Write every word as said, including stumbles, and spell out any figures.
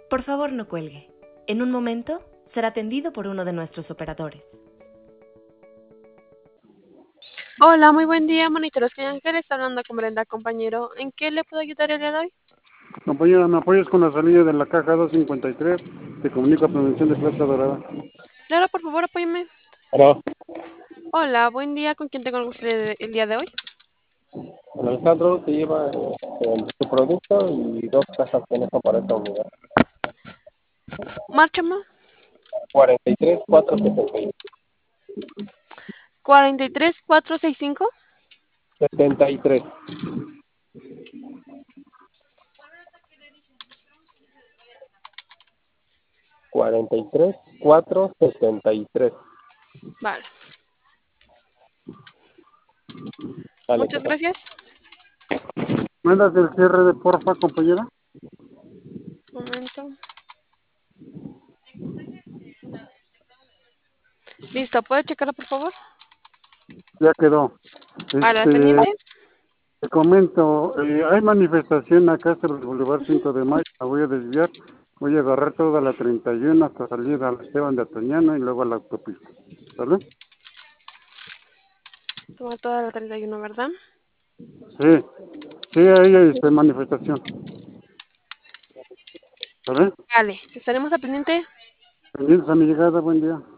Por favor, no cuelgue. En un momento será atendido por uno de nuestros operadores. Hola, muy buen día, monitores que Ángel está hablando con Brenda, compañero. ¿En qué le puedo ayudar el día de hoy? Compañera, ¿me apoyas con la salida de la caja doscientos cincuenta y tres? Te comunico a Prevención de Plaza Dorada. Claro, por favor, apóyeme. Hola, Hola, buen día, ¿con quién tengo el gusto de- el día de hoy? con Alejandro se lleva eh, su producto y dos cajas tienes para esta unidad. Márchame. cuarenta y tres, cuatrocientos cuarenta y tres, cuatrocientos sesenta y cinco. setenta y tres. cuarenta y tres, cuatrocientos setenta y tres. Vale, Vale, muchas gracias. ¿Mandas el cierre de porfa, compañera? Un momento. Listo, ¿puede checarlo, por favor? Ya quedó. Vale, al Este, pendiente. te comento, eh, hay manifestación acá sobre el Boulevard cinco de Mayo, la voy a desviar. Voy a agarrar toda la treinta y uno hasta salir a la Esteban de Atoñano y luego a la autopista. ¿Sale? Toma toda la treinta y uno, ¿verdad? Sí, sí, ahí hay este, manifestación. ¿Sale? Vale, estaremos al pendiente. Pendientes a mi llegada, buen día.